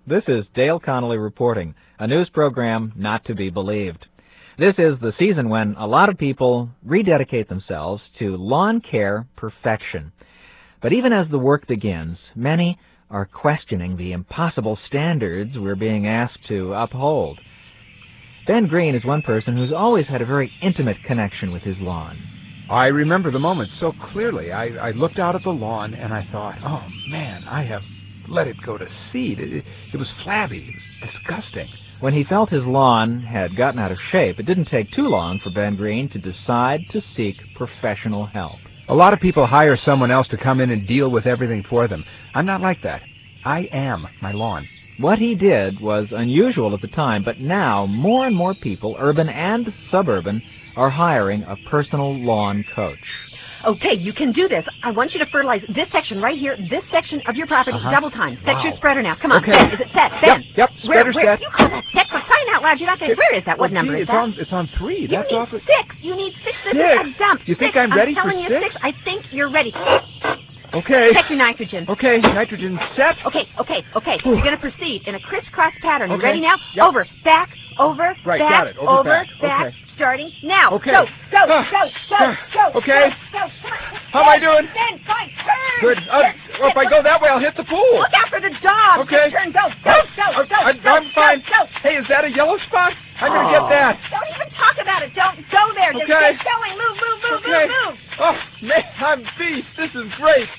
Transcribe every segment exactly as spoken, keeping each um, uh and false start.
This is Dale Connolly reporting, a news program not to be believed. This is the season when a lot of people rededicate themselves to lawn care perfection. But even as the work begins, many are questioning the impossible standards we're being asked to uphold. Ben Green is one person who's always had a very intimate connection with his lawn. I remember the moment so clearly. I, I looked out at the lawn and I thought, oh man, I have let it go to seed. It, it was flabby. It was disgusting. When he felt his lawn had gotten out of shape, it didn't take too long for Ben Green to decide to seek professional help. A lot of people hire someone else to come in and deal with everything for them. I'm not like that. I am my lawn. What he did was unusual at the time, but now more and more people, urban and suburban, are hiring a personal lawn coach. Okay, you can do this. I want you to fertilize this section right here, this section of your property, uh-huh. double time. Set Wow. your spreader now. Come on, okay. Ben, is it set? Ben. Yep, yep, spreader where, where, set. You call that set for crying out loud. You're not going to, where is that? What well, number gee, is it's that? On, it's on three. You That's need awful. six. You need six. This Six. is a dump. You think six. I'm ready telling for you six? six. I think you're ready. Okay. Check your nitrogen. Okay, nitrogen set. Okay, okay, okay. You're going to proceed in a crisscross pattern. You Okay. ready now? Yep. Over, back, over, Right, back, got it. Over, over, back. back. Okay. Starting now. Okay. Go, go, Ah. go, go, go. Okay. Go, go. Come on. How am I doing? Then, fine, turn. Good. Uh, well, if I go that way, I'll hit the pool. Look out for the dog. Okay. Just turn, go, go, go, Uh, go, I, go, I'm fine. go, go. Hey, is that a yellow spot? I'm going to Oh. get that. Don't even talk about it. Don't go there. Just Okay. get going. Move, move, move, Okay. move, move. Oh, man, I'm beast. This is great.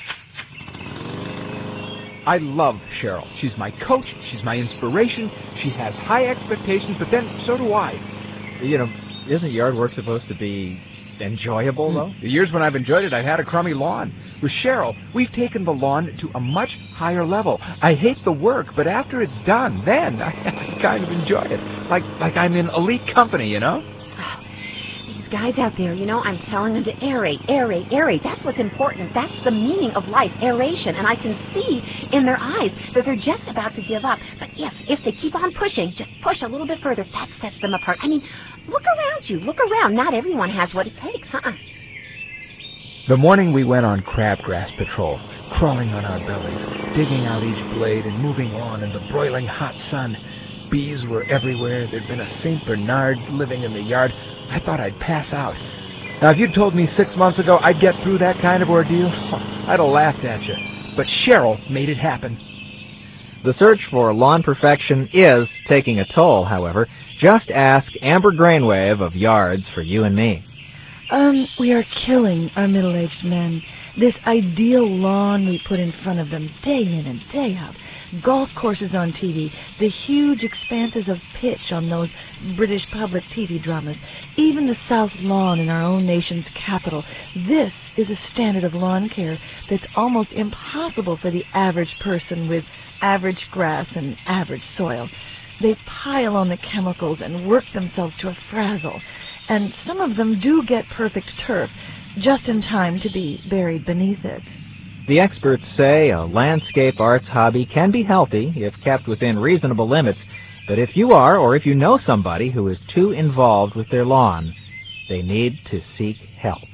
I love Cheryl. She's my coach. She's my inspiration. She has high expectations, but then so do I. You know, isn't yard work supposed to be enjoyable, though? The years when I've enjoyed it, I've had a crummy lawn. With Cheryl, we've taken the lawn to a much higher level. I hate the work, but after it's done, then I, I kind of enjoy it. Like like I'm in elite company, you know? These guys out there, you know, I'm telling them to aerate, aerate, aerate. That's what's important. That's the meaning of life, aeration. And I can see in their eyes that they're just about to give up. But if, if they keep on pushing, just push a little bit further, that sets them apart. I mean, look around you. Look around. Not everyone has what it takes, huh? The morning we went on crabgrass patrol, crawling on our bellies, digging out each blade and moving on in the broiling hot sun. Bees were everywhere. There'd been a Saint Bernard living in the yard. I thought I'd pass out. Now, if you'd told me six months ago I'd get through that kind of ordeal, I'd have laughed at you. But Cheryl made it happen. The search for lawn perfection is taking a toll, however. Just ask Amber Grainwave of Yards for You and Me. Um, we are killing our middle-aged men. This ideal lawn we put in front of them day in and day out. Golf courses on T V, the huge expanses of pitch on those British public T V dramas, even the South Lawn in our own nation's capital. This is a standard of lawn care that's almost impossible for the average person with average grass and average soil. They pile on the chemicals and work themselves to a frazzle, and some of them do get perfect turf, just in time to be buried beneath it. The experts say a landscape arts hobby can be healthy if kept within reasonable limits, but if you are or if you know somebody who is too involved with their lawn, they need to seek help.